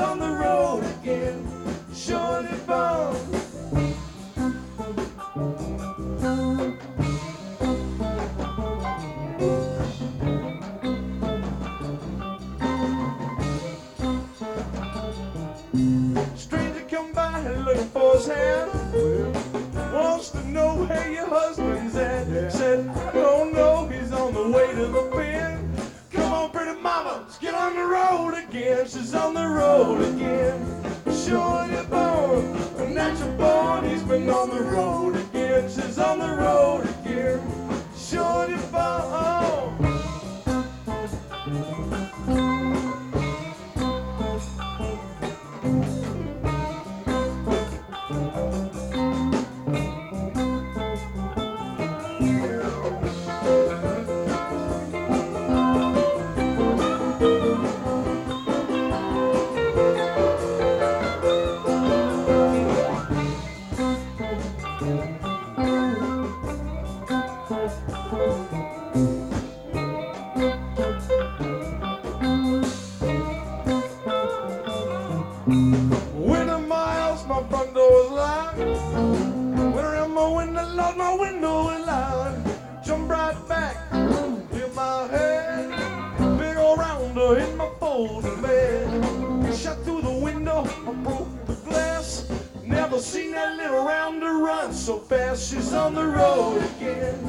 on the road again. Shorty Bone. Stranger come by looking for his hand. Wants to know where your husband's at. Said, I don't know, he's on the way to the pen. Come on, pretty mama, let's get on the road again. She's on the road again. Shorty Bone, a natural born, he's been on the road again. She's on the road again. Shorty Bone. Winter miles, my front door is locked. Winter in my window, Lord, my window is locked. Jump right back, hit my head. Big old rounder hit my folding bed. Shot through the window, I broke the glass. Never seen that little rounder run so fast. She's on the road again.